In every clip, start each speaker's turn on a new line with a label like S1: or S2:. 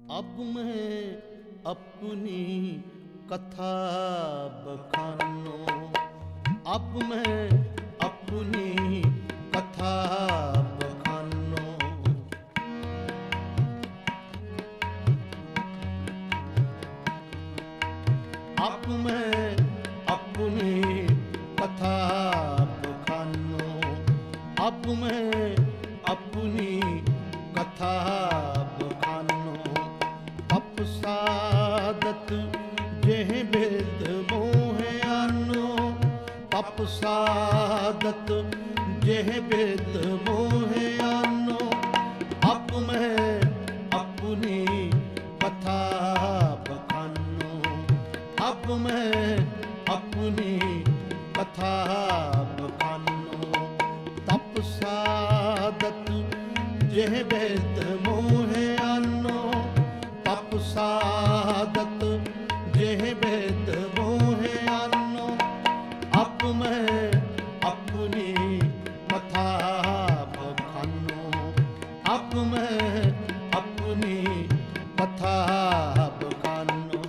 S1: अब मैं अपनी कथा बखानो, अब मैं अपनी कथा बखानो। अब मैं अपनी कथा बखानो, अब मैं अपनी कथा बखानो। तप साधत जेह भेद मोह आनो, तप साधत जेह भेद मोह आनो। अब मैं अपनी कथा बखानो, अब मैं अपनी कथा बखानो। तप साधत जेह भेद मोह आनो, तप साधत जेह भेद मोह आनो। अब मैं अपनी कथा बखानो, अब मैं अपनी कथा बखानो।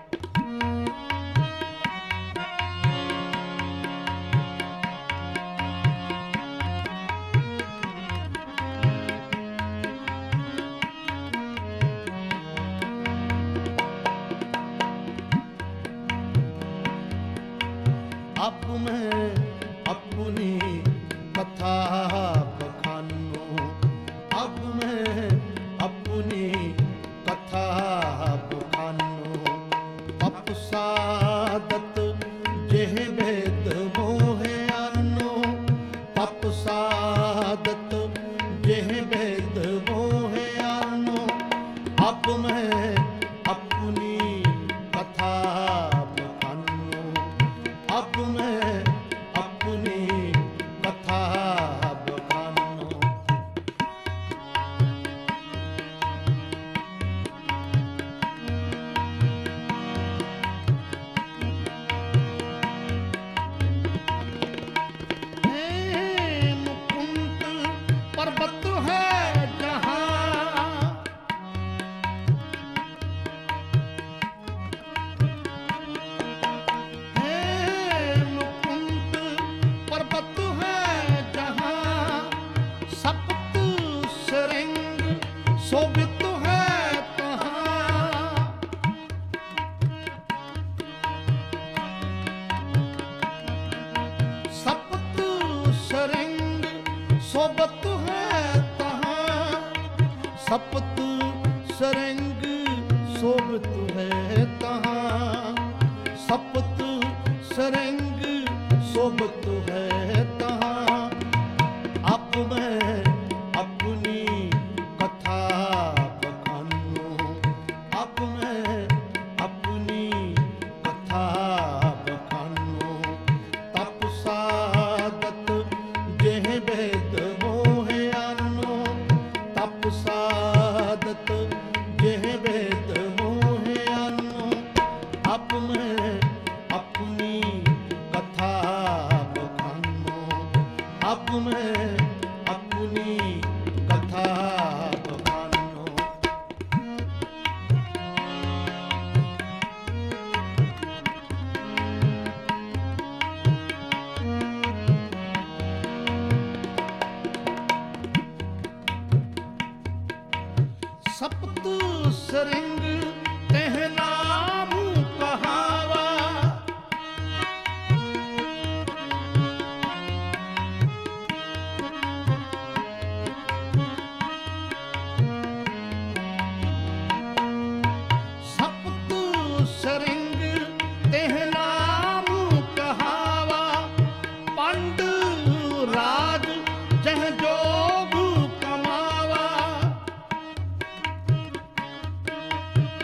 S1: अब मैं अपनी कथा बखानो, अब मैं अपनी कथा बखानो। तप साधत जेह भेद मोह आनो, तप साधत जेह भेद मोह आनो। अब मैं अपनी कथा बखानो, अब मैं अपनी कथा बखानो। हे मुकुंद पर्वत है जहाँ, पर्वत है जहाँ, सप्त श्रृंग शोभित है तहाँ। सप्त श्रृंग शोभित है तहाँ, सप्त श्रृंग शोभित है तहाँ। सप्त श्रृंग शोभित है तहाँ। अब मैं अपनी कथा बखानो, अब मैं अपनी कथा बखानो। तप साधत जेह भेद मोह आनो, तप साधत जेह भेद मोह आनो। अब मैं अपनी कथा बखानो, अब मैं अपनी कथा बखानो। सप्त श्रृंग तेह नाम कहावा, सप्त श्रृंग तेह नाम कहावा। पंड राज जह जोग कमावा,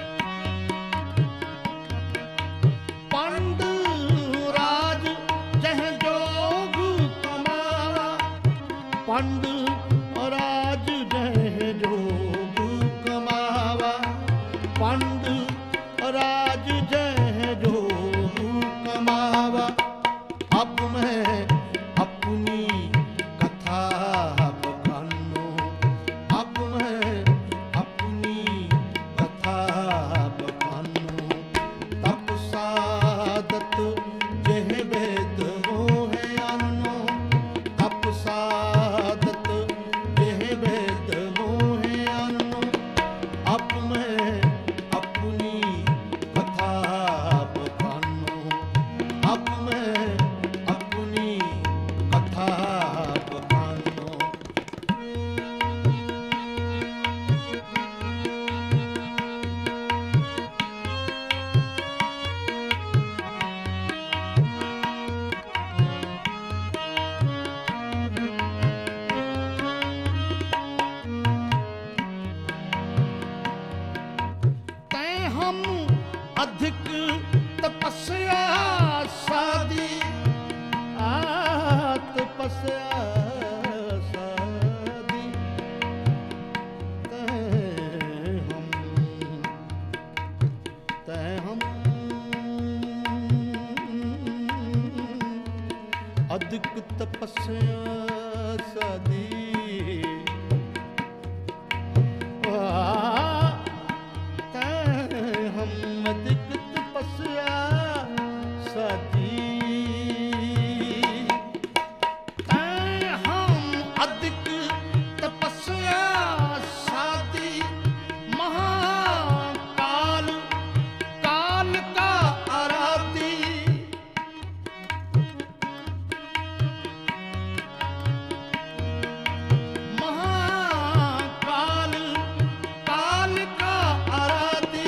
S1: तपस्या सदी हम अधिक तपस्या सदी हम अधिक तपस्या सादी महाकाल काल का आराधी महाकाल काल का आराधी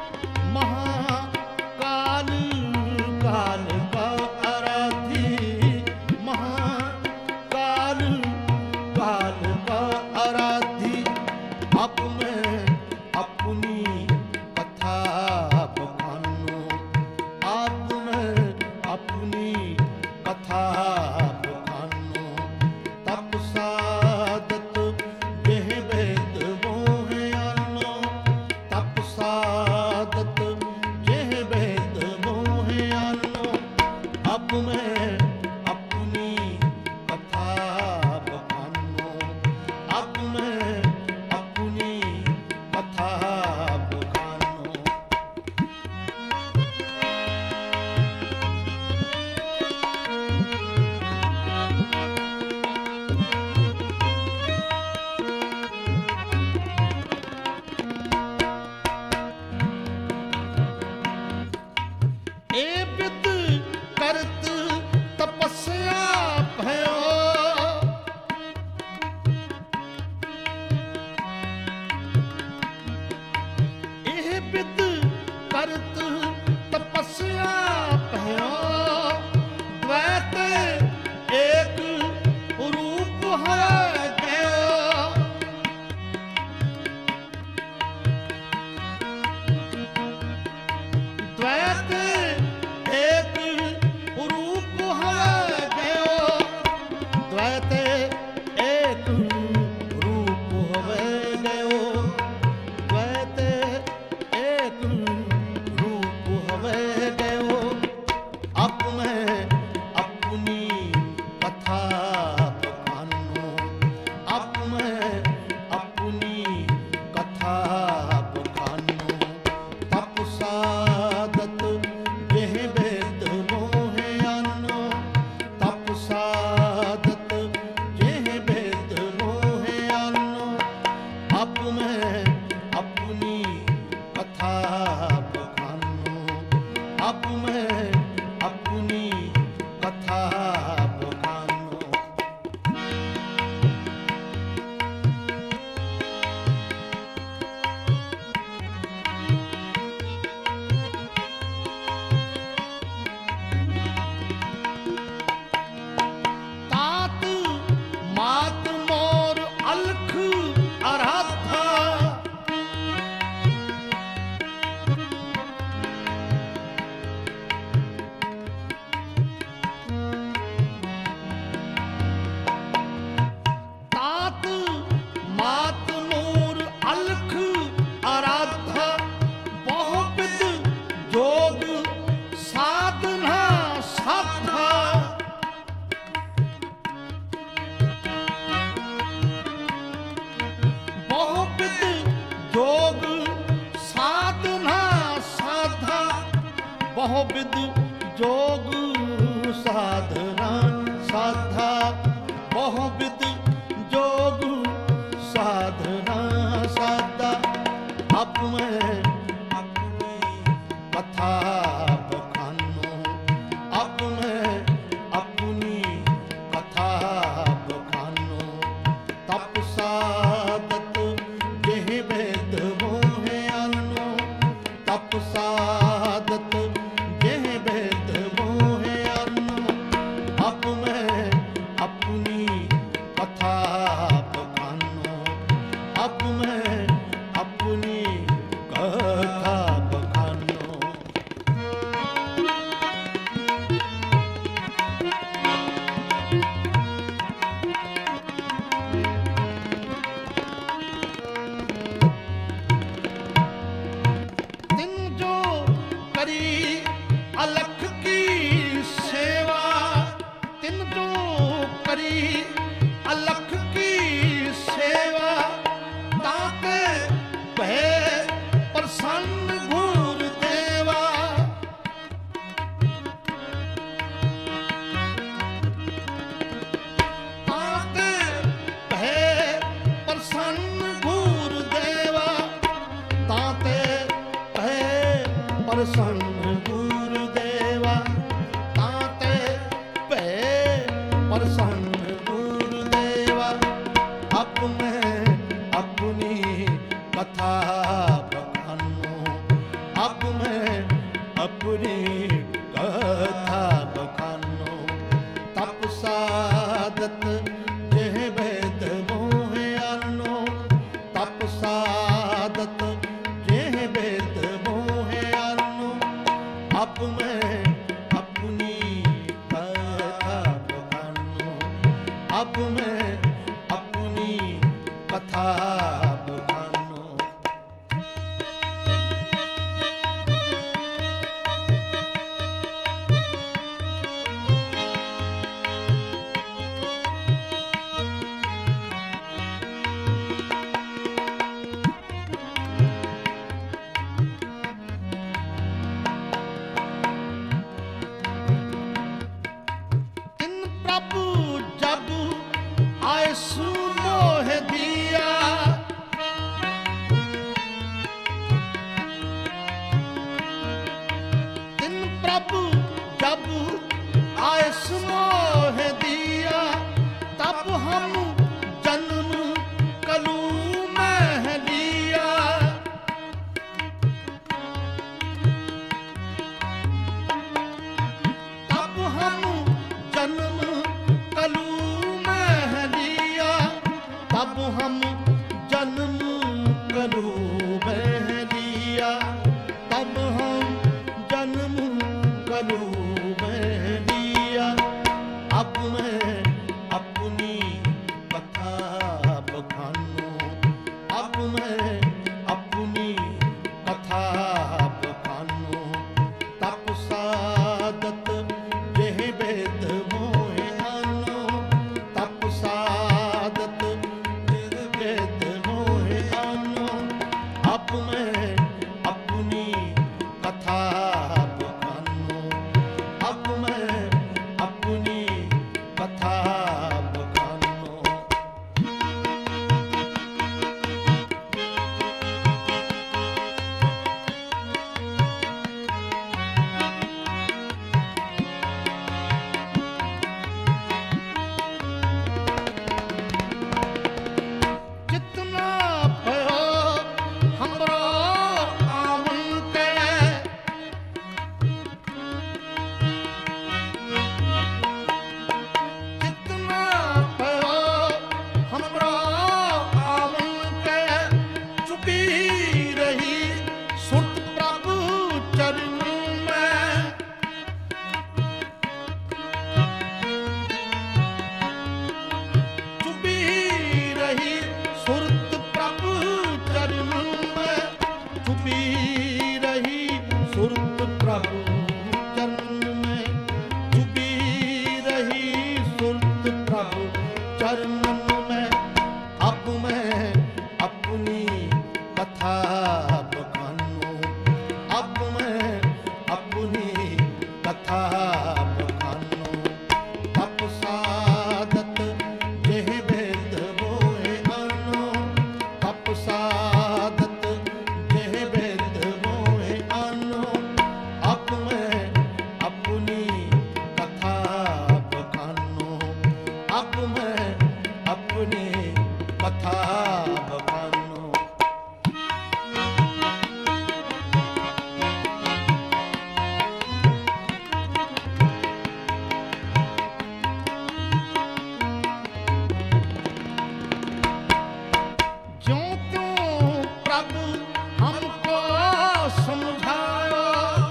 S1: महाकाल काल का आराधी महाकाल काल का आराधी अब मैं अपनी कथा बखानूं अब मैं अपनी कथा बखानूं तप साधत यह वेद मोह आनो तप साधत यह वेद मोह आनो अब मैं अपनी कथा बखानूं अब मैं अपनी कथा बखानूं ए विद करत तपस्या भयो एह विद करत तपस्या भयो द्वैत एक रूप है गयो द्वैत एक रूप है गयो द्वैत एक रूप है गयो द्वैत एक रूप है गयो अब मैं अपनी कथा बखानूं अब मैं अपनी कथा बखानूं तप साधत यह वेद मोह आनो तप साधत यह वेद मोह आनो अब मैं अपनी कथा बखानूं अब मैं अपनी कथा बखानूं तात मात मोर अलख आराधा तात मात मोर अलख आराधा बहुविध जोग साधना साधा बहुविध जोग साधना साधा बहुविध जोग साधना साधा बहुविध जोग साधना साधा अब मैं अपनी कथा बखानूं अब मैं अपनी कथा बखानूं तप साधत यह वेद मोह आनो तप साधत यह वेद मोह कथा बखानो, अब मैं अपनी कथा बखानो। तप साधत जेह वेद मोहे आनो, तप साधत जेह वेद मोहे आनो। अब मैं अपनी कथा बखानो, अब मैं अपनी कथा बखानो। तिन प्रभु जब आयसु मोह दिया, तिन प्रभु जब आयसु मोह दिया, तब हम जन्म कलू में लिया। तब हम जन्म कलू में लिया, तब हम जन्म कलू में लिया, तब हम जन्म कलू में लिया। अब मैं अपनी कथा बखानो, अब मैं अपनी कथा बखानो। तप साधत जेह वेद मोहे आनो, तप साधत जेह वेद मोहे आनो। अब मैं अपनी कथा बखानो, अब मैं अपनी कथा बखानो। जितना भयो हमरो आवन के, जितना भयो हमरो आवन के, चुपी रही सुरत प्रभु चरण में। चुपी रही सुरत प्रभु चरण में, चुपी रही सुरत प्रभु चरण में, चुपी रही सुरत प्रभु चरण में। अब मैं अपनी कथा बखानो, अब मैं अपनी कथा बखानो। तप साधत जेह वेद मोहे आनो, तप साधत जेह वेद मोहे आनो। अब मैं अपनी कथा बखानो, अब मैं अपनी कथा बखानो। ज्यों त्यों प्रभु हमको समझायो,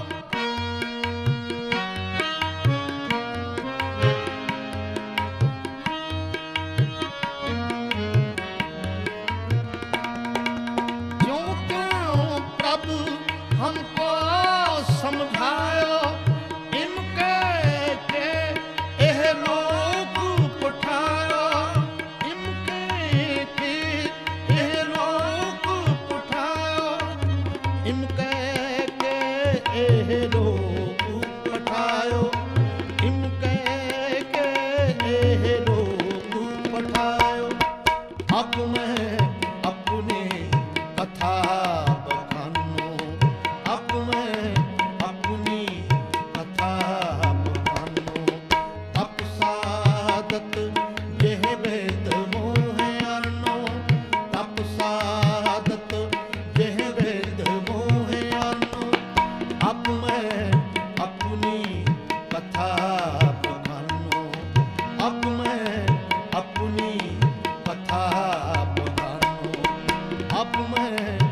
S1: ज्यों त्यों प्रभु हमको समझायो। इनके के एह लोक पठायो, इनके के एह लोक अब मैं